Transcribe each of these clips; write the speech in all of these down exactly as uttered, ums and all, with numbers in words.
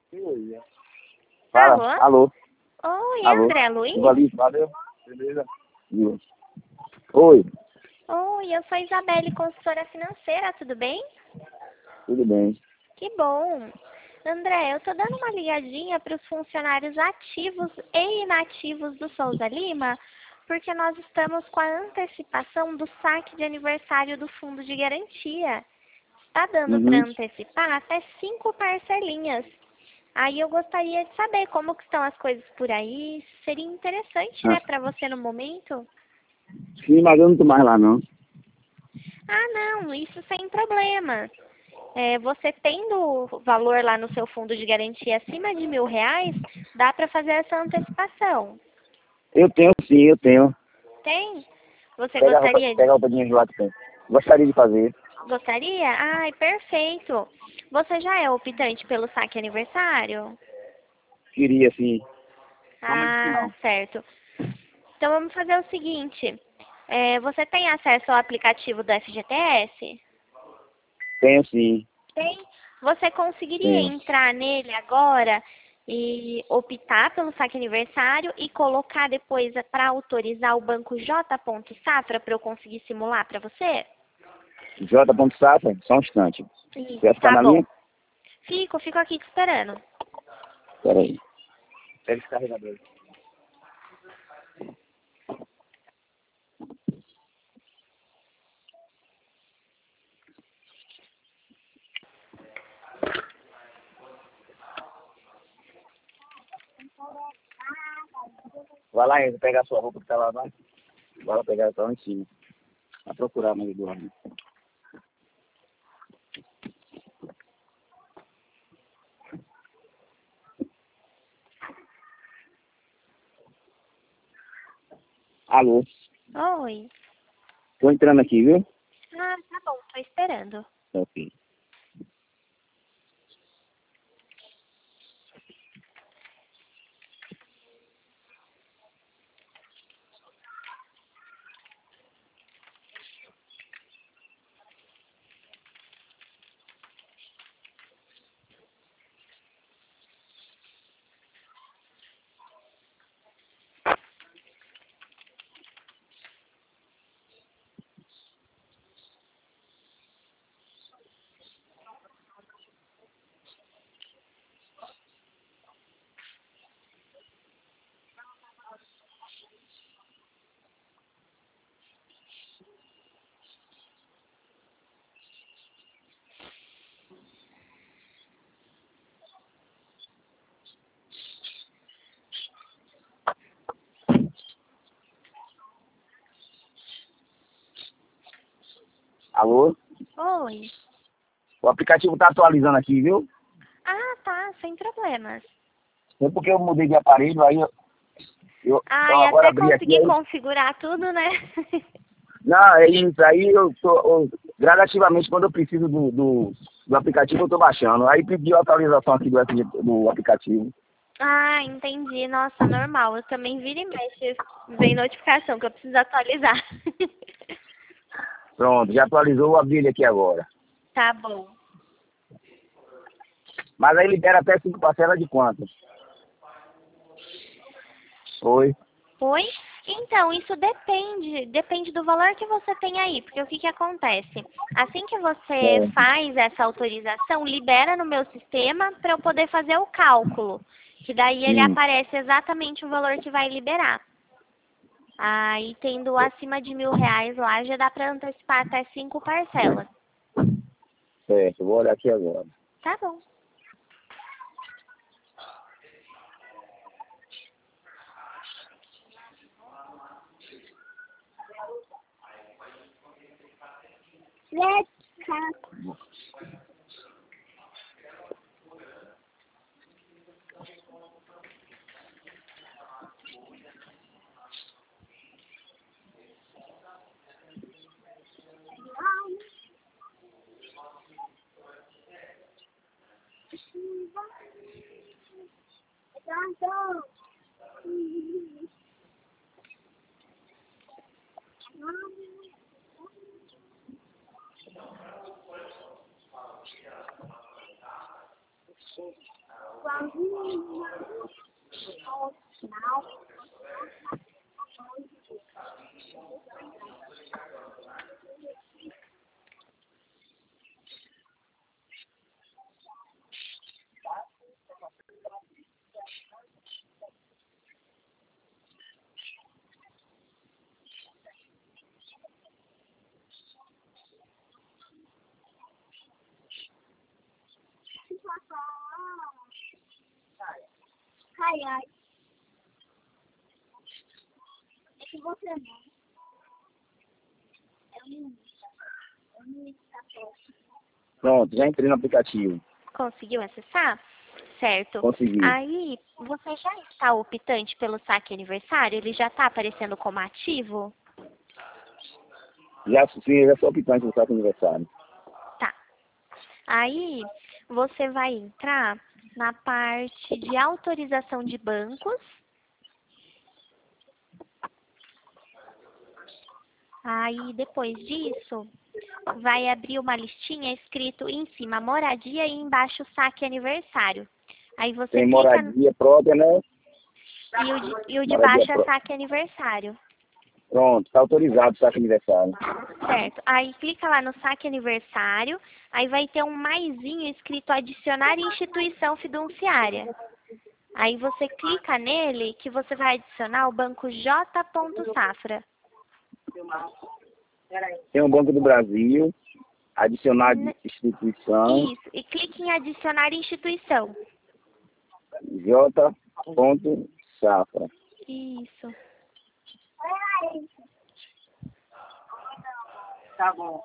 Fala. Alô? Alô? Oi, Alô? André Luiz? Valeu, valeu. Beleza? Viu? Oi, Oi, eu sou Isabelle, consultora financeira, tudo bem? tudo bem. Que bom. André, eu tô dando uma ligadinha para os funcionários ativos e inativos do Souza Lima, porque nós estamos com a antecipação do saque de aniversário do Fundo de Garantia. Está dando para Uhum. antecipar até cinco parcelinhas. Aí eu gostaria de saber como que estão as coisas por aí. Seria interessante, Ah, né, para você no momento? sim, mas eu não tô mais lá, não. Ah, não, isso sem problema. É, você tendo valor lá no seu fundo de garantia acima de mil reais, dá para fazer essa antecipação. Eu tenho, sim, eu tenho. Tem? Você Pega a roupa, gostaria? pega a roupa de lá que tem. Gostaria de fazer. Gostaria? Ai, perfeito. Você já é optante pelo saque aniversário? Queria, sim. Como que Ah, não? certo. Então vamos fazer o seguinte. É, você tem acesso ao aplicativo do F G T S? Tenho, sim. Tem. Você conseguiria Tenho. entrar nele agora e optar pelo saque aniversário e colocar depois para autorizar o banco J. Safra para eu conseguir simular para você? J. Safra, só um instante. Sim. Quer ficar Tá na bom. linha? Fico, fico aqui te esperando. Pera aí. Pega esse carregador. Vai lá, Enzo, pegar a sua roupa que tá lá, vai. Vai lá pegar, tá lá em cima. Vai procurar mais do lado. Alô? Oi. Tô entrando aqui, viu? Ah, tá bom, tô esperando. Ok. Alô? Oi. O aplicativo tá atualizando aqui, viu? Ah, tá, sem problemas. É porque eu mudei de aparelho, aí eu, eu Ah, então e agora até abri aqui, conseguir aí... configurar tudo, né? Não, é isso, aí eu tô, eu, gradativamente, quando eu preciso do, do, do aplicativo, eu tô baixando. Aí pediu a atualização aqui do, F G do aplicativo. Ah, entendi. Nossa, normal. Eu também vira e mexe, vem notificação que eu preciso atualizar. Pronto, já atualizou, eu abri ele aqui agora. Tá bom. Mas aí libera até cinco parcelas de quanto? Oi? Oi? Então, isso depende, depende do valor que você tem aí, porque o que que acontece? Assim que você É. faz essa autorização, libera no meu sistema para eu poder fazer o cálculo, que daí ele Hum, aparece exatamente o valor que vai liberar. Aí, tendo acima de mil reais lá, já dá para antecipar até cinco parcelas. certo, vou olhar aqui agora. Tá bom. Ai, ai. É que você não. É um... É um... Pronto, já entrei no aplicativo. Conseguiu acessar? Certo. Consegui. Aí, você já está optante pelo saque aniversário? Ele já está aparecendo como ativo? Já, sim, já sou optante do saque aniversário. Tá. Aí, você vai entrar na parte de autorização de bancos. Aí, depois disso, vai abrir uma listinha escrito em cima moradia e embaixo saque aniversário. Aí você Tem clica moradia própria, né? e o de, e o de Moradia baixo é própria. saque aniversário. Pronto, está autorizado o saque aniversário. Certo. Aí clica lá no saque aniversário, aí vai ter um maisinho escrito adicionar instituição fiduciária. Aí você clica nele que você vai adicionar o banco J. Safra. Tem o Banco do Brasil, adicionar N- instituição, Isso. E clique em adicionar instituição. J. Safra. Isso. Tá bom.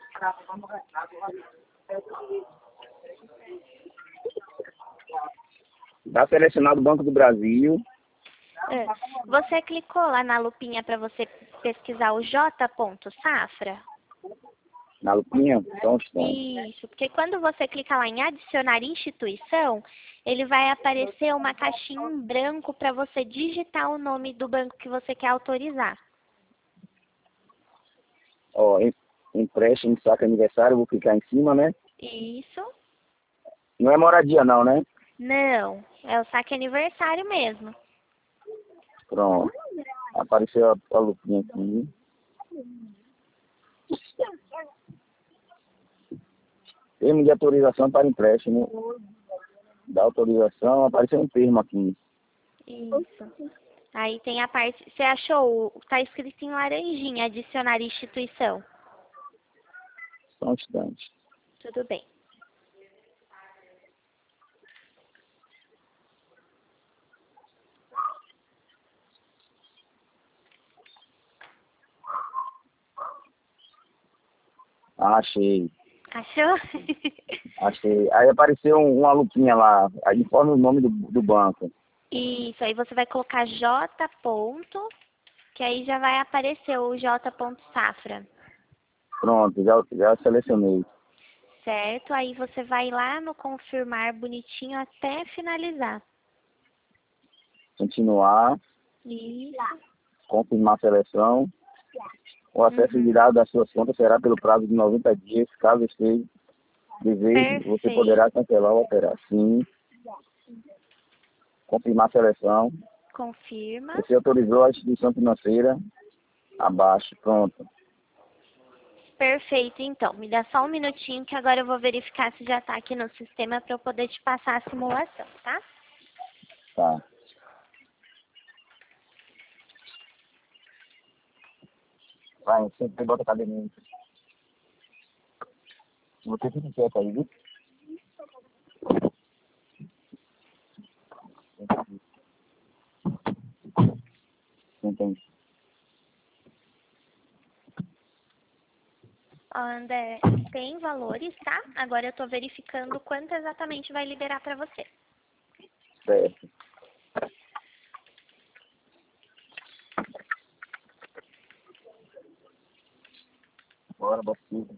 Está selecionado o Banco do Brasil. É. Você clicou lá na lupinha para você pesquisar o J. Safra? Na lupinha? Só um instante. Isso, porque quando você clica lá em adicionar instituição, ele vai aparecer uma caixinha em branco para você digitar o nome do banco que você quer autorizar. Ó, em- empréstimo, saque aniversário, vou clicar em cima, né? Isso. Não é moradia não, né? Não, é o saque aniversário mesmo. Pronto. Apareceu a, a lupinha aqui. Termo de autorização para empréstimo. Da autorização, apareceu um termo aqui. Isso. Aí tem a parte, você achou, o- tá escrito em laranjinha, adicionar instituição. Só um instante. Tudo bem. Ah, achei. Achou? Achei. Aí apareceu um- uma lupinha lá. Aí informa o nome do, do banco. Isso, aí você vai colocar J. Ponto, que aí já vai aparecer o J. Safra. Pronto, já, já selecionei. Certo? Aí você vai lá no confirmar bonitinho até finalizar. Continuar. Isso. Confirmar a seleção. O acesso Uhum. de dados das suas contas será pelo prazo de noventa dias. Caso esteja desejo, você Perfeito. poderá cancelar ou alterar. Sim. Confirmar a seleção. Confirma. Você autorizou a instituição financeira. Abaixo. Pronto. Perfeito, então. Me dá só um minutinho que agora eu vou verificar se já está aqui no sistema para eu poder te passar a simulação, tá? Tá. Vai, sempre bota a cadeirinha. Você fica quieto aí, viu? Entendi. Ó, André, tem valores, tá? Agora eu estou verificando quanto exatamente vai liberar para você. Certo. Bora, batido.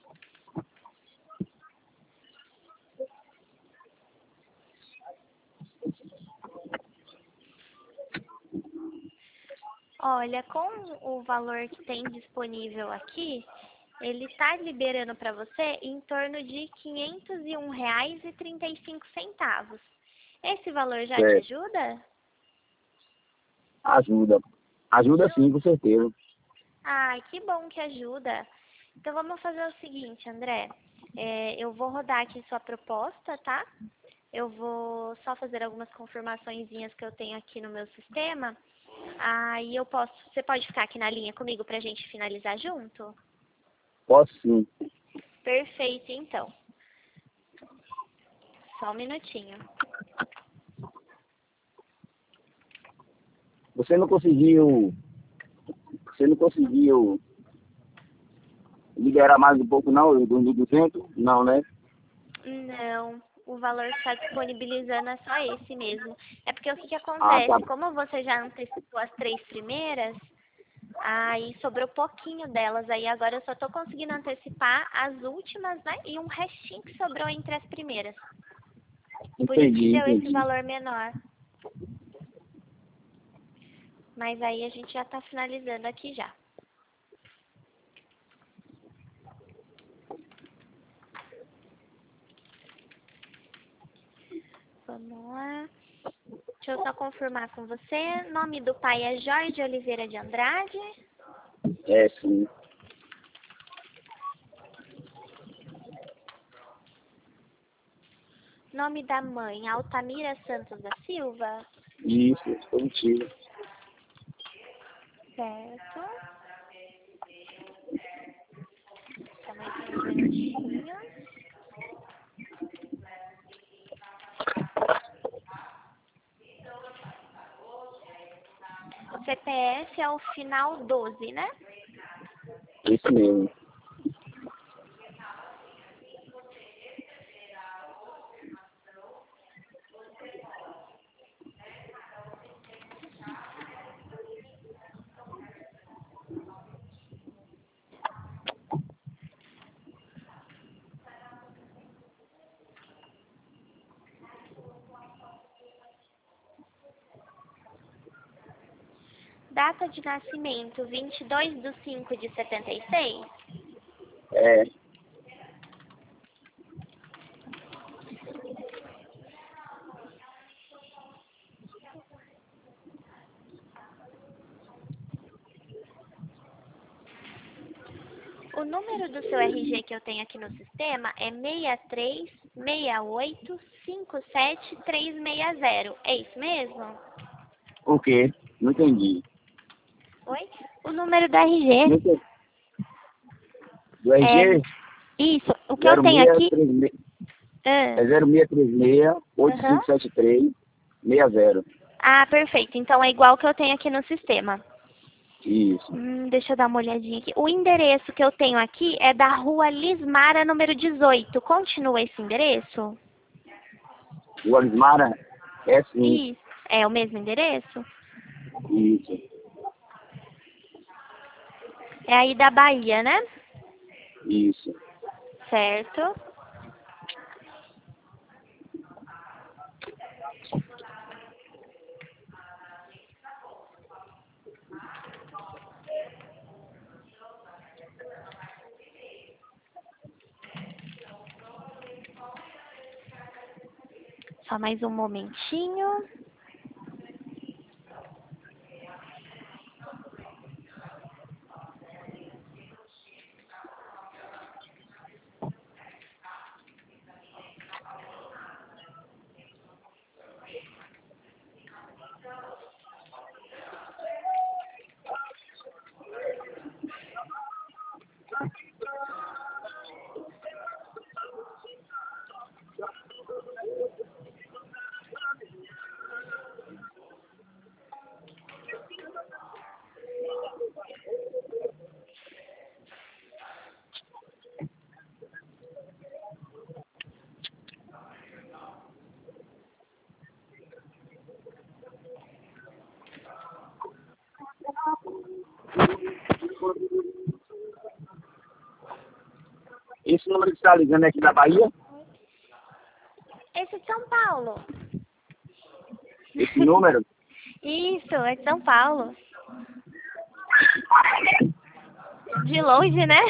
Olha, com o valor que tem disponível aqui, ele está liberando para você em torno de quinhentos e um reais e trinta e cinco centavos. Esse valor já É. te ajuda? Ajuda. Ajuda sim, com certeza. Ai, que bom que ajuda. Então vamos fazer o seguinte, André. É, eu vou rodar aqui sua proposta, tá? Eu vou só fazer algumas confirmaçõezinhas que eu tenho aqui no meu sistema. Aí eu posso. Você pode ficar aqui na linha comigo pra gente finalizar junto? Posso sim. Perfeito, então. Só um minutinho. Você não conseguiu. Você não conseguiu liberar mais um pouco não, do mil e duzentos? Não, né? Não, o valor que está disponibilizando é só esse mesmo. É porque o que, que Ah, acontece? tá. Como você já antecipou as três primeiras, aí sobrou pouquinho delas. Aí agora eu só estou conseguindo antecipar as últimas, né? E um restinho que sobrou entre as primeiras. Por isso que Entendi, deu esse entendi. valor menor. Mas aí a gente já está finalizando aqui já. Vamos lá. Deixa eu só confirmar com você. Nome do pai é Jorge Oliveira de Andrade. É, sim. Nome da mãe, Altamira Santos da Silva. Isso, positivo. Certo. Só mais um minutinho. O C P F é o final doze, né? Isso mesmo. Data de nascimento, vinte e dois de cinco de setenta e seis. É. O número do seu R G que eu tenho aqui no sistema é seis três seis oito cinco sete três seis zero. É isso mesmo? O quê? Não entendi. Oi? O número do Não R G. entendi. Do R G? É, isso. O que eu tenho aqui... zero seis três seis. Ah, É zero seis três seis oito aham. cinco sete três seis zero. Ah, perfeito. Então é igual que eu tenho aqui no sistema. Isso. Hum, deixa eu dar uma olhadinha aqui. O endereço que eu tenho aqui é da rua Lismara, número dezoito. Continua esse endereço? O Alismara? É sim. Isso. É o mesmo endereço? Isso. É aí da Bahia, né? Isso. Certo. Só mais um momentinho. Esse número que você está ligando é aqui da Bahia? Esse é de São Paulo. Esse número? Isso, é de São Paulo. De longe, né?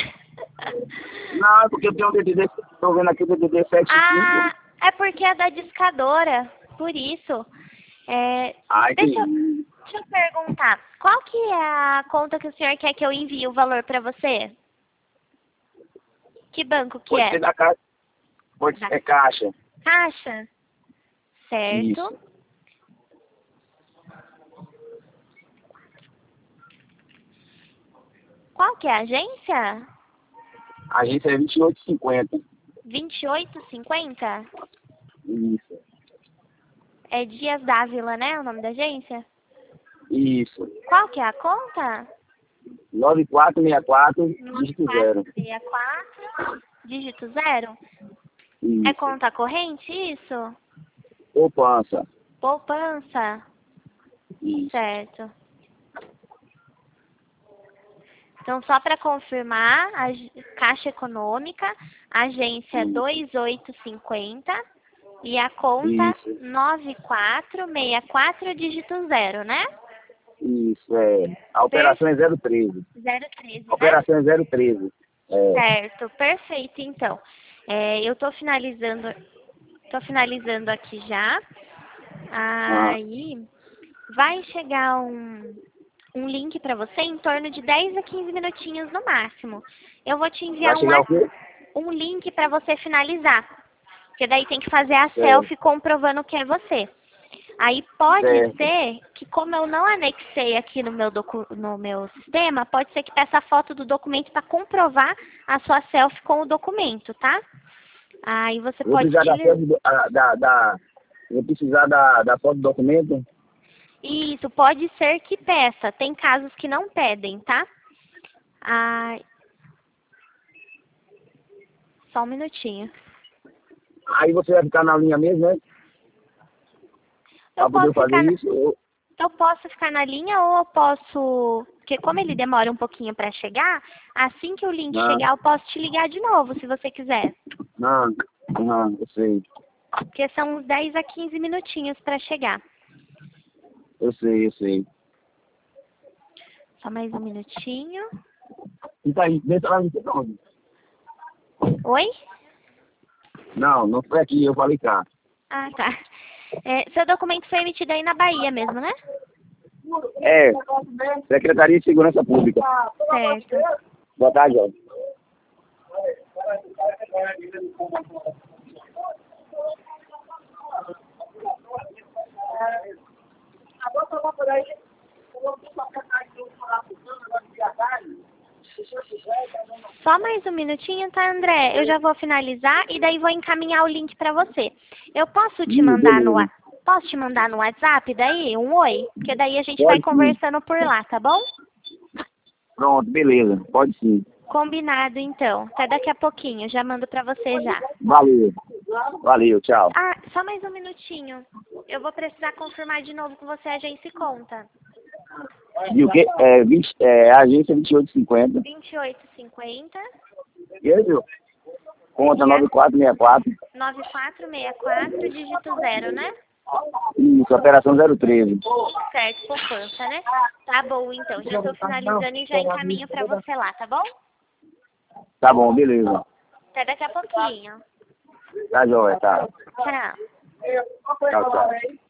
Não, é porque eu tenho um D D D, estou vendo aqui o D D D sete cinco. Ah, é porque é da discadora. Por isso, é, Ai, deixa, eu, entendi. deixa eu perguntar, qual que é a conta que o senhor quer que eu envie o valor para você? Que banco que Pode é? ser da caixa. Pode Da ser caixa. Caixa? Certo. Isso. Qual que é a agência? A agência é vinte e oito e cinquenta. vinte e oito e cinquenta? Isso. É Dias Dávila, né? O nome da agência? Isso. Qual que é a conta? nove quatro seis quatro, dígito zero. nove quatro seis quatro, dígito zero? É Isso. conta corrente, isso? Poupança. Poupança? Isso. Certo. Então, só para confirmar, a ag- Caixa Econômica, agência Isso. dois oito cinco zero e a conta Isso. nove quatro seis quatro, dígito zero, né? Isso, é. A operação é zero treze. zero treze, A né? operação é zero treze. É. Certo, perfeito, então. É, eu estou finalizando, tô finalizando aqui já. Ah, Aí vai chegar um, um link para você em torno de dez a quinze minutinhos no máximo. Eu vou te vai enviar um, chegar o wa- quê? um link para você finalizar. Porque daí tem que fazer a Certo. selfie comprovando que é você. Aí pode Certo. ser que, como eu não anexei aqui no meu, docu no meu sistema, pode ser que peça a foto do documento para comprovar a sua selfie com o documento, tá? Aí você Vou pode precisar da utilizar. foto do, a- da, da, vou precisar da, da foto do documento. Isso, pode ser que peça. Tem casos que não pedem, tá? Ah, só um minutinho. Aí você vai ficar na linha mesmo, né? Eu Pra poder posso fazer ficar, na- isso. Eu, eu posso ficar na linha ou eu posso, porque como ele demora um pouquinho para chegar, assim que o link não, chegar, eu posso te ligar de novo, se você quiser. não, não, eu sei. Porque são uns dez a quinze minutinhos para chegar. Eu sei, eu sei. Só mais um minutinho. E tá aí, dentro lá não onde? Oi? Não, não foi aqui, eu falei cá. Ah, tá. É, seu documento foi emitido aí na Bahia mesmo, né? É, Secretaria de Segurança Pública. Certo. Boa tarde, ó. Só mais um minutinho, tá, André? Eu já vou finalizar e daí vou encaminhar o link para você. Eu posso te Ih, mandar no beleza. wa- posso te mandar no WhatsApp daí um oi? Porque daí a gente vai Pode sim. conversando por lá, tá bom? Pronto, beleza. Pode sim. Combinado então. Até daqui a pouquinho, já mando para você já. Valeu. Valeu, tchau. Ah, só mais um minutinho. Eu vou precisar confirmar de novo com você a agência e conta. E o quê? É, vinte, é, agência vinte e oito cinquenta. vinte e oito cinquenta E aí, viu? Conta e a nove quatro seis quatro. nove quatro seis quatro, dígito zero, né? Isso, operação zero treze. Certo, poupança, né? Tá bom, então. Já estou finalizando e já encaminho para você lá, tá bom? Tá bom, beleza. Até daqui a pouquinho. Tá joia, tá. Tchau. Tchau, tchau.